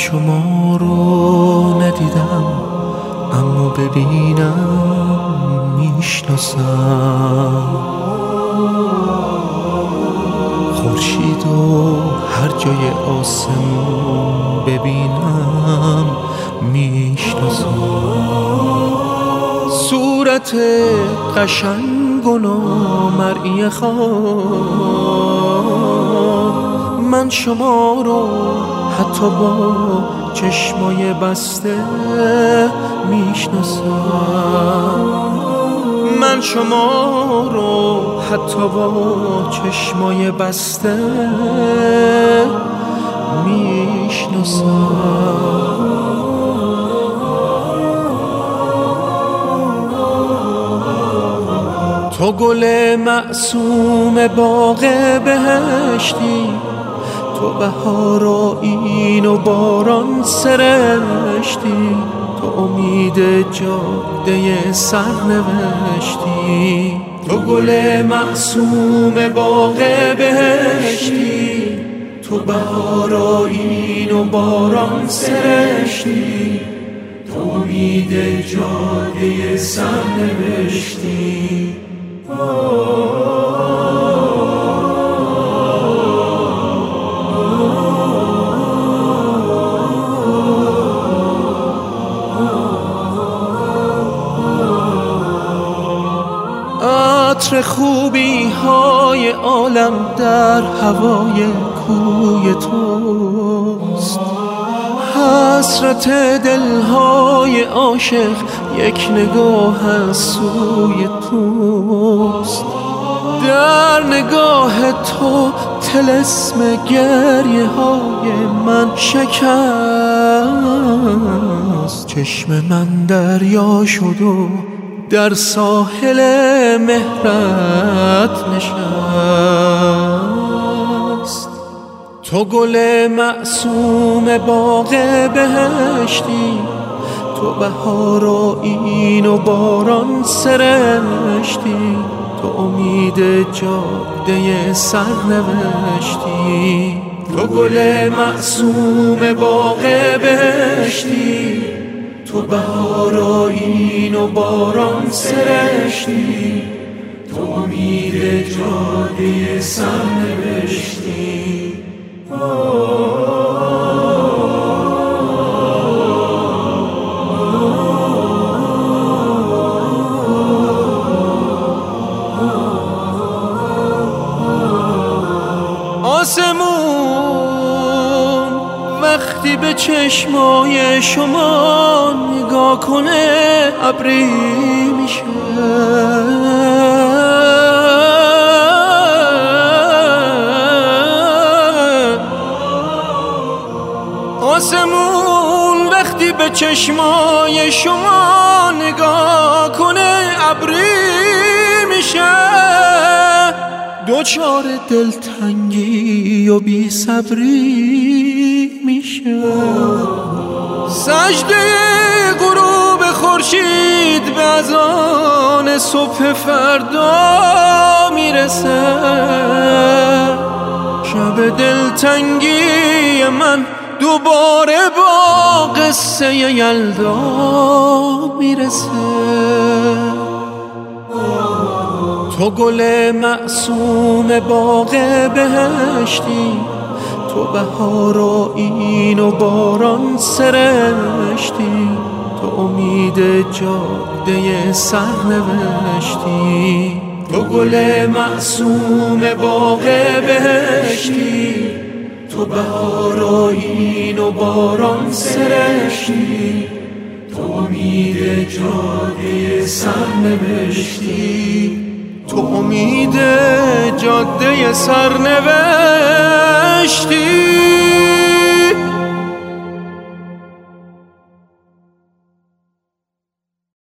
شما رو ندیدم، اما ببینم میشناسم. خورشید و هر جای آسمون ببینم میشناسم. صورت قشنگ و نامرئی خواب، من شما رو حتی با چشمای بسته میشناسم. من شما رو حتی با چشمای بسته میشناسم. تو گل معصوم باغ بهشتی، تو بهار و این و باران سرشتی، تو امید جاده سرنوشتی. تو گل معصوم باغ بهشتی، تو بهار و این و باران سرشتی، تو امید جاده سرنوشتی. عطر خوبی های عالم در هوای کوی توست، حسرت دلهای عاشق یک نگاه از سوی توست. در نگاه تو طلسم گریه های من شکست. چشم من دریا شد و در ساحل مهرت نشست. تو گل معصوم باغ بهشتی، تو بهار و این و باران سرشتی، تو امید جاده سرنوشتی. تو گل معصوم باغ بهشتی، تو بهار و این و باران سرشتی، تو امید جاده سرنوشتی. آسمون وقتی به چشمای شما نگاه کنه ابری میشه. آسمون وقتی به چشمای شما نگاه کنه ابری میشه. دوچار دلتنگی و بی صبری میشه. سجده غروب خورشید به اذان صبح فردا میرسه. شب دلتنگی من دوباره با قصه یلدا میرسه. تو گل معصوم باغ بهشتی، تو بهار و این و باران سرشتی، تو امید جاده سرنوشتی. تو گل معصوم باغ بهشتی، تو بهار و این و باران سرشتی، تو امید جاده سرنوشتی. تو امید جاده سرنوشتی.